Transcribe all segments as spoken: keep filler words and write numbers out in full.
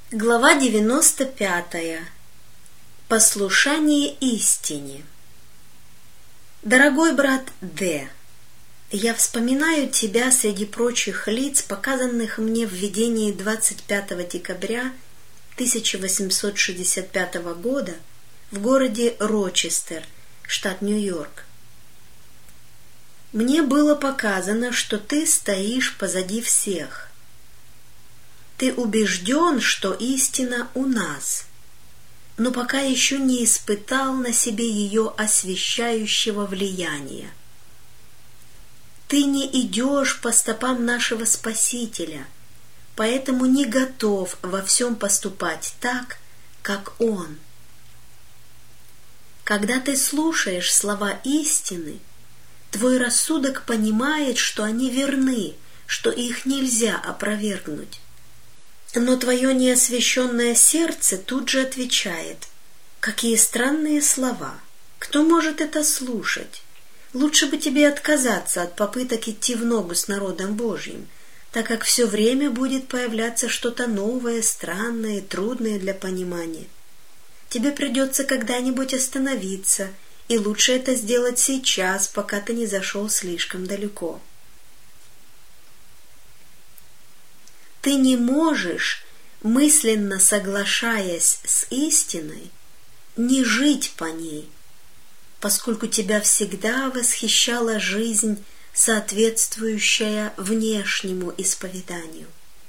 Глава девяносто пятая. Послушание истине. Дорогой брат Д., я вспоминаю тебя среди прочих лиц, показанных мне в видении двадцать пятого декабря тысяча восемьсот шестьдесят пятого года в городе Рочестер, штат Нью-Йорк. Мне было показано, что ты стоишь позади всех. Ты убежден, что истина у нас, но пока еще не испытал на себе ее освещающего влияния. Ты не идешь по стопам нашего Спасителя, поэтому не готов во всем поступать так, как Он. Когда ты слушаешь слова истины, твой рассудок понимает, что они верны, что их нельзя опровергнуть. Но твое неосвященное сердце тут же отвечает: какие странные слова! Кто может это слушать? Лучше бы тебе отказаться от попыток идти в ногу с народом Божьим, так как все время будет появляться что-то новое, странное, трудное для понимания. Тебе придется когда-нибудь остановиться, и лучше это сделать сейчас, пока ты не зашел слишком далеко. Ты не можешь, мысленно соглашаясь с истиной, не жить по ней, поскольку тебя всегда восхищала жизнь, соответствующая внешнему исповеданию.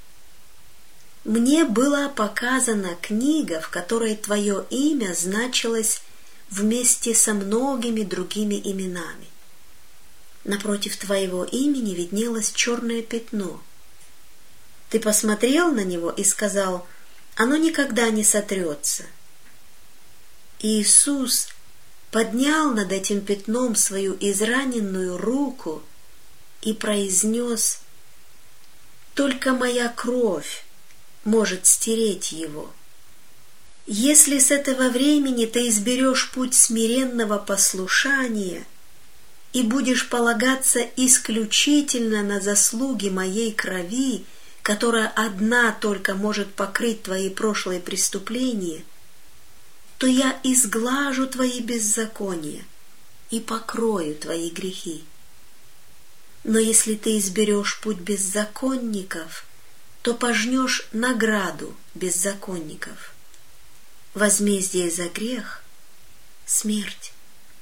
Мне была показана книга, в которой твое имя значилось вместе со многими другими именами. Напротив твоего имени виднелось черное пятно. Ты посмотрел на него и сказал: оно никогда не сотрется. Иисус поднял над этим пятном свою израненную руку и произнес: только моя кровь может стереть его. Если с этого времени ты изберешь путь смиренного послушания и будешь полагаться исключительно на заслуги моей крови, которая одна только может покрыть твои прошлые преступления, то я изглажу твои беззакония и покрою твои грехи. Но если ты изберешь путь беззаконников, то пожнешь награду беззаконников. Возмездие за грех — смерть.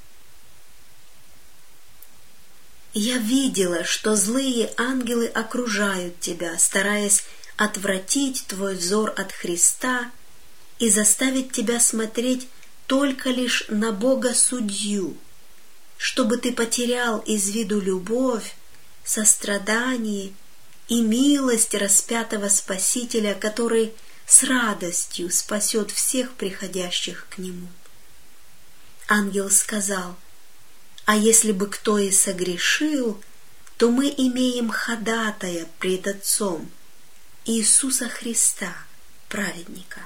Я видела, что злые ангелы окружают тебя, стараясь отвратить твой взор от Христа и заставить тебя смотреть только лишь на Бога-судью, чтобы ты потерял из виду любовь, сострадание и милость распятого Спасителя, который с радостью спасет всех приходящих к Нему. Ангел сказал: а если бы кто и согрешил, то мы имеем ходатая пред Отцом, Иисуса Христа, праведника.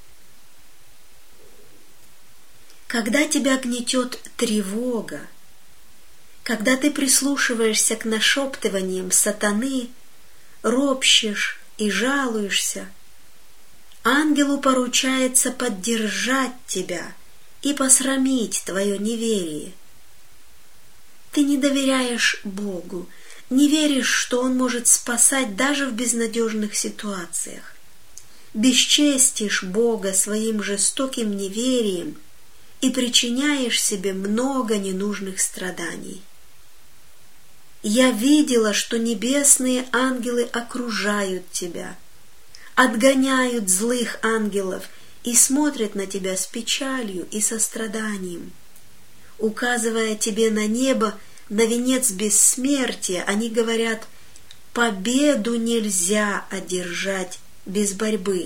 Когда тебя гнетет тревога, когда ты прислушиваешься к нашептываниям сатаны, ропщешь и жалуешься, ангелу поручается поддержать тебя и посрамить твое неверие. Ты не доверяешь Богу, не веришь, что Он может спасать даже в безнадежных ситуациях. Бесчестишь Бога своим жестоким неверием и причиняешь себе много ненужных страданий. Я видела, что небесные ангелы окружают тебя, отгоняют злых ангелов и смотрят на тебя с печалью и состраданием. Указывая тебе на небо, на венец бессмертия, они говорят: победу нельзя одержать без борьбы.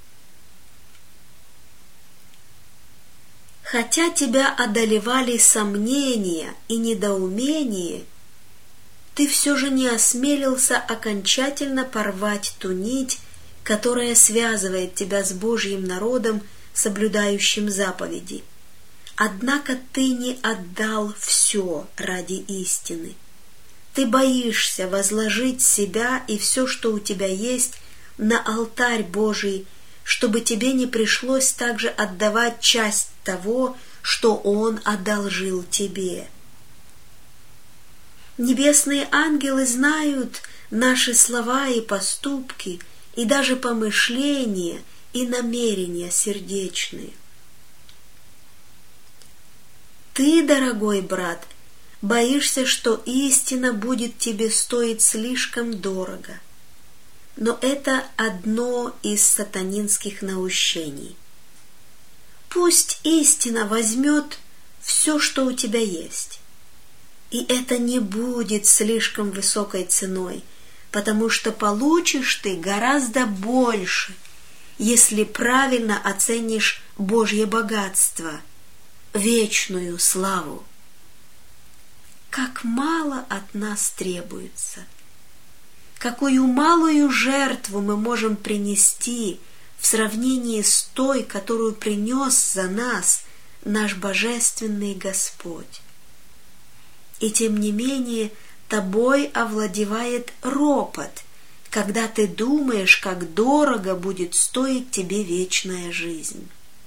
Хотя тебя одолевали сомнения и недоумение, ты все же не осмелился окончательно порвать ту нить, которая связывает тебя с Божьим народом, соблюдающим заповеди. Однако ты не отдал все ради истины. Ты боишься возложить себя и все, что у тебя есть, на алтарь Божий, чтобы тебе не пришлось также отдавать часть того, что Он одолжил тебе. Небесные ангелы знают наши слова и поступки, и даже помышления и намерения сердечные. Ты, дорогой брат, боишься, что истина будет тебе стоить слишком дорого. Но это одно из сатанинских наущений. Пусть истина возьмет все, что у тебя есть. И это не будет слишком высокой ценой, потому что получишь ты гораздо больше, если правильно оценишь Божье богатство, вечную славу. Как мало от нас требуется, какую малую жертву мы можем принести в сравнении с той, которую принес за нас наш божественный Господь. И тем не менее тобой овладевает ропот, когда ты думаешь, как дорого будет стоить тебе вечная жизнь.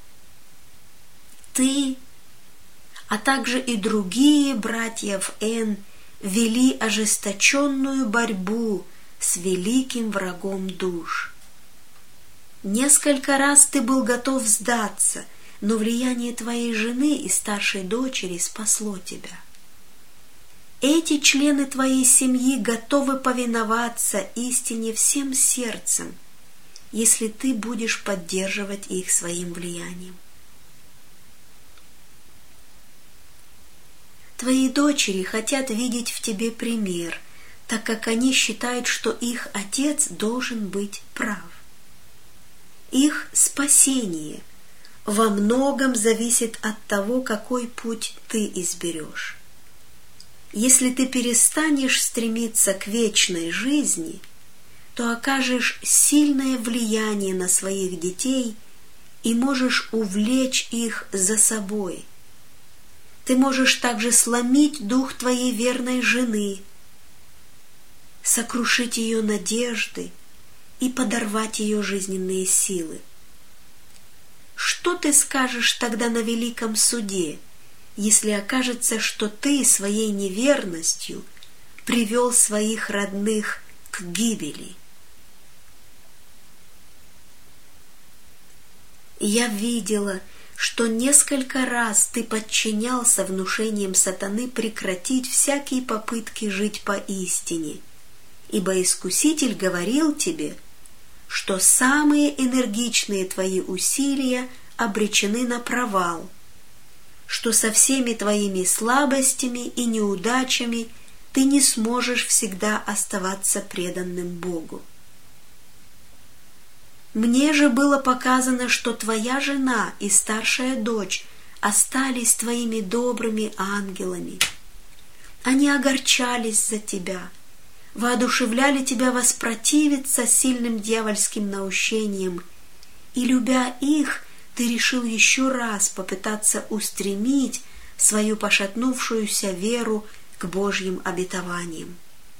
Ты, а также и другие братья в Н вели ожесточенную борьбу с великим врагом душ. Несколько раз ты был готов сдаться, но влияние твоей жены и старшей дочери спасло тебя. Эти члены твоей семьи готовы повиноваться истине всем сердцем, если ты будешь поддерживать их своим влиянием. Твои дочери хотят видеть в тебе пример, так как они считают, что их отец должен быть прав. Их спасение во многом зависит от того, какой путь ты изберешь. Если ты перестанешь стремиться к вечной жизни, то окажешь сильное влияние на своих детей и можешь увлечь их за собой. Ты можешь также сломить дух твоей верной жены, сокрушить ее надежды и подорвать ее жизненные силы. Что ты скажешь тогда на великом суде, если окажется, что ты своей неверностью привел своих родных к гибели? Я видела, что несколько раз ты подчинялся внушениям сатаны прекратить всякие попытки жить по истине, ибо Искуситель говорил тебе, что самые энергичные твои усилия обречены на провал, что со всеми твоими слабостями и неудачами ты не сможешь всегда оставаться преданным Богу. Мне же было показано, что твоя жена и старшая дочь остались твоими добрыми ангелами. Они огорчались за тебя, воодушевляли тебя воспротивиться сильным дьявольским наущениям, и, любя их, ты решил еще раз попытаться устремить свою пошатнувшуюся веру к Божьим обетованиям.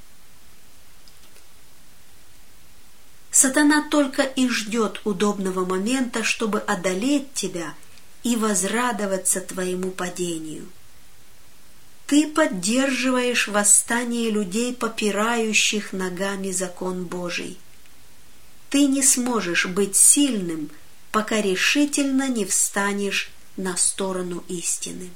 Сатана только и ждет удобного момента, чтобы одолеть тебя и возрадоваться твоему падению. Ты поддерживаешь восстание людей, попирающих ногами закон Божий. Ты не сможешь быть сильным, пока решительно не встанешь на сторону истины.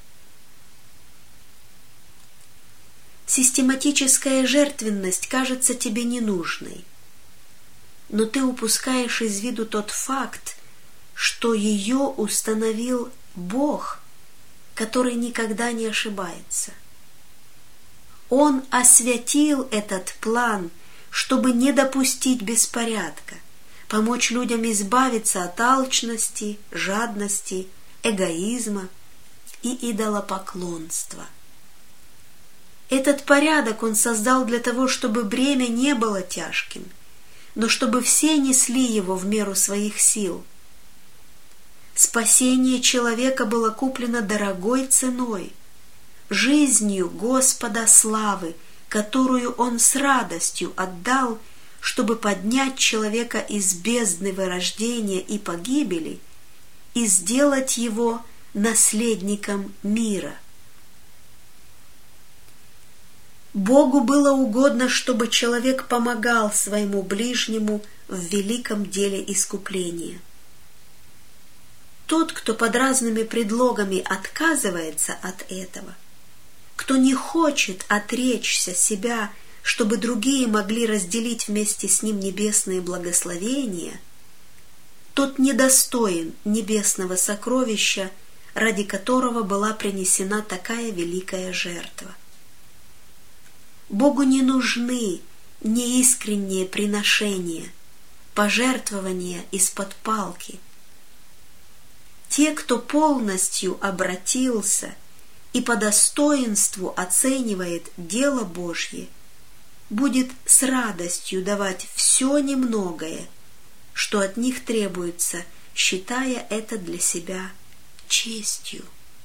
Систематическая жертвенность кажется тебе ненужной, но ты упускаешь из виду тот факт, что ее установил Бог, который никогда не ошибается. Он освятил этот план, чтобы не допустить беспорядка, помочь людям избавиться от алчности, жадности, эгоизма и идолопоклонства. Этот порядок Он создал для того, чтобы бремя не было тяжким, но чтобы все несли его в меру своих сил. Спасение человека было куплено дорогой ценой, жизнью Господа славы, которую Он с радостью отдал, чтобы поднять человека из бездны вырождения и погибели и сделать его наследником мира. Богу было угодно, чтобы человек помогал своему ближнему в великом деле искупления. Тот, кто под разными предлогами отказывается от этого, кто не хочет отречься себя, чтобы другие могли разделить вместе с ним небесные благословения, тот недостоин небесного сокровища, ради которого была принесена такая великая жертва. Богу не нужны неискренние приношения, пожертвования из-под палки. Те, кто полностью обратился и по достоинству оценивает дело Божье, будет с радостью давать все немногое, что от них требуется, считая это для себя честью.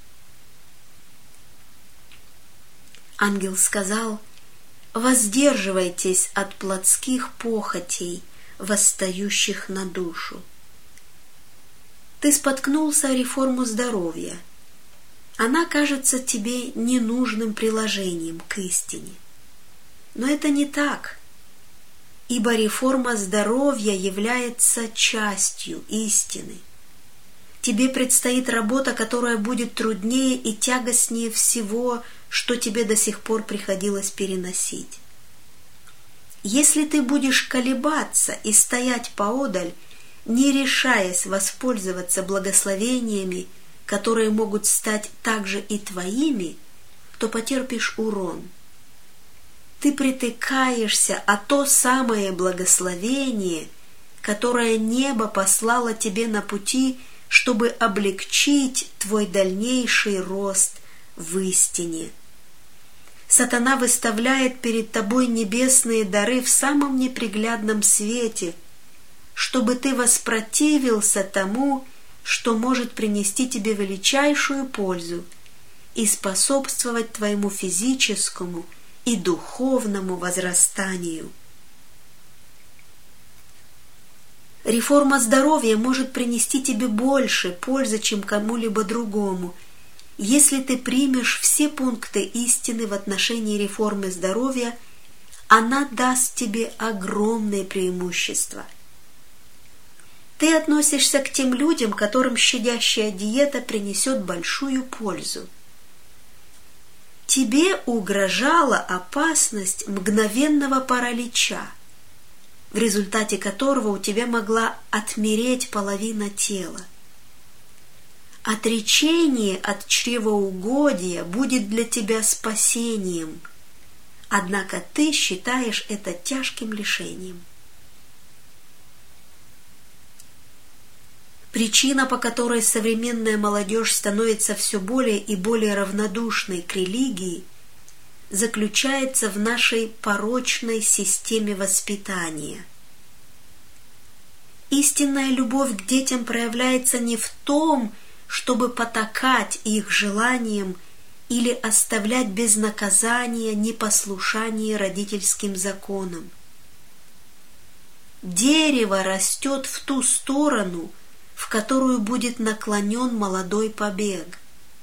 Ангел сказал: «Воздерживайтесь от плотских похотей, восстающих на душу». Ты споткнулся о реформу здоровья. Она кажется тебе ненужным приложением к истине. Но это не так, ибо реформа здоровья является частью истины. Тебе предстоит работа, которая будет труднее и тягостнее всего, что тебе до сих пор приходилось переносить. Если ты будешь колебаться и стоять поодаль, не решаясь воспользоваться благословениями, которые могут стать также и твоими, то потерпишь урон. Ты притыкаешься о то самое благословение, которое небо послало тебе на пути, чтобы облегчить твой дальнейший рост в истине. Сатана выставляет перед тобой небесные дары в самом неприглядном свете, чтобы ты воспротивился тому, что может принести тебе величайшую пользу и способствовать твоему физическому и духовному возрастанию. Реформа здоровья может принести тебе больше пользы, чем кому-либо другому, если ты примешь все пункты истины в отношении реформы здоровья. Она даст тебе огромные преимущества. Ты относишься к тем людям, которым щадящая диета принесет большую пользу. Тебе угрожала опасность мгновенного паралича, в результате которого у тебя могла отмереть половина тела. Отречение от чревоугодия будет для тебя спасением, однако ты считаешь это тяжким лишением. Причина, по которой современная молодежь становится все более и более равнодушной к религии, заключается в нашей порочной системе воспитания. Истинная любовь к детям проявляется не в том, чтобы потакать их желаниям или оставлять без наказания непослушание родительским законам. Дерево растет в ту сторону, в которую будет наклонен молодой побег.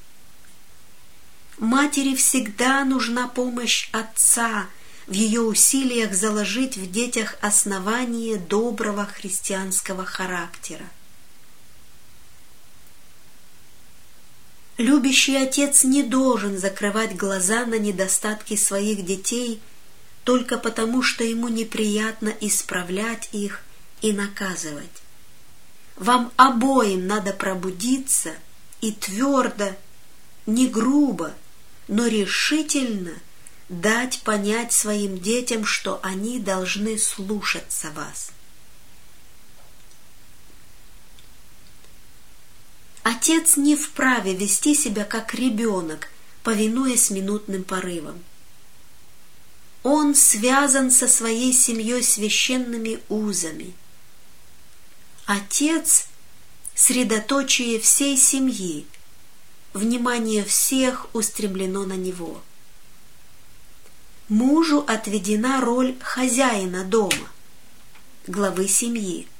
Матери всегда нужна помощь отца в ее усилиях заложить в детях основание доброго христианского характера. Любящий отец не должен закрывать глаза на недостатки своих детей только потому, что ему неприятно исправлять их и наказывать. Вам обоим надо пробудиться и твердо, не грубо, но решительно дать понять своим детям, что они должны слушаться вас. Отец не вправе вести себя как ребенок, повинуясь минутным порывам. Он связан со своей семьей священными узами. Отец — средоточие всей семьи, внимание всех устремлено на него. Мужу отведена роль хозяина дома, главы семьи.